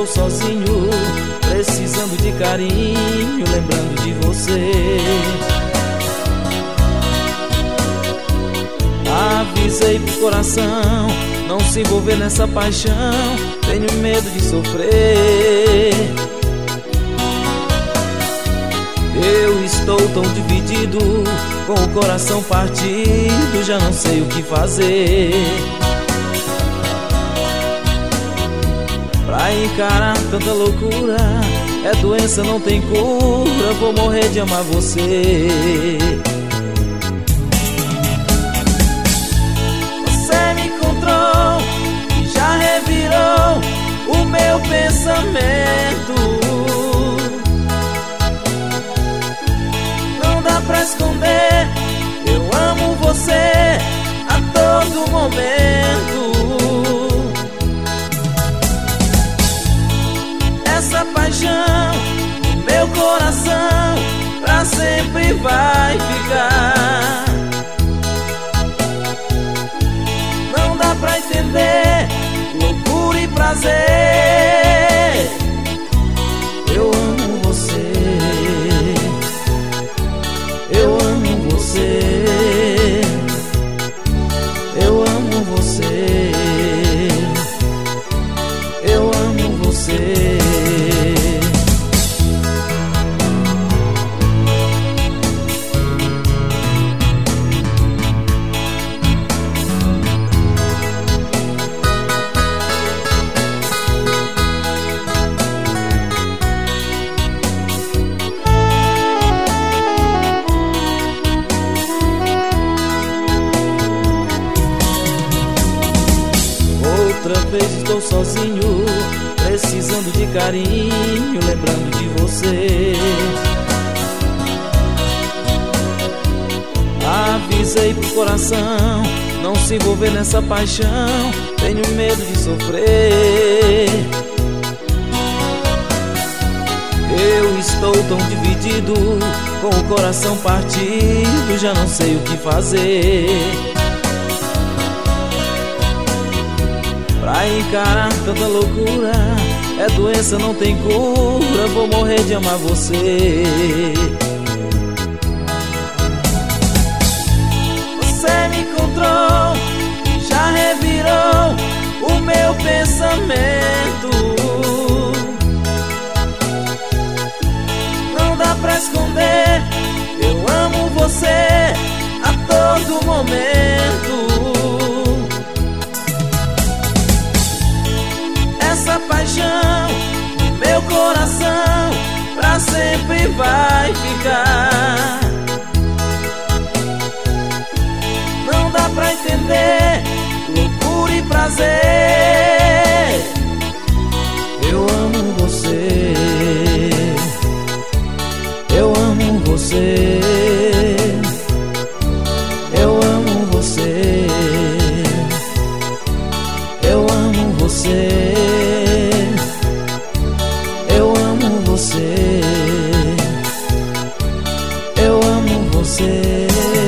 sozinho, precisando de carinho, lembrando de você. Avisei pro coração não se envolver nessa paixão, tenho medo de sofrer. Eu estou tão dividido, com o coração partido, já não sei o que fazer. Pra encarar tanta loucura, é doença, não tem cura, vou morrer de amar você. Você me encontrou e já revirou o meu pensamento. Não dá pra esconder, eu amo você a todo momento. Essa paixão no meu coração pra sempre vai ficar. Não dá pra entender loucura e prazer. Eu amo você, eu amo você, eu amo você, eu amo você. Outra vez estou sozinho, precisando de carinho, lembrando de você. Avisei pro coração não se envolver nessa paixão, tenho medo de sofrer. Eu estou tão dividido, com o coração partido, já não sei o que fazer. Pra encarar tanta loucura, é doença, não tem cura, vou morrer de amar você. Você me encontrou e já revirou o meu pensamento. Não dá pra esconder, eu amo você a todo momento. Essa paixão no meu coração pra sempre vai ficar. Não dá pra entender loucura e prazer. Eu amo você, eu amo você, eu amo você, eu amo você, eu amo você, eu amo você.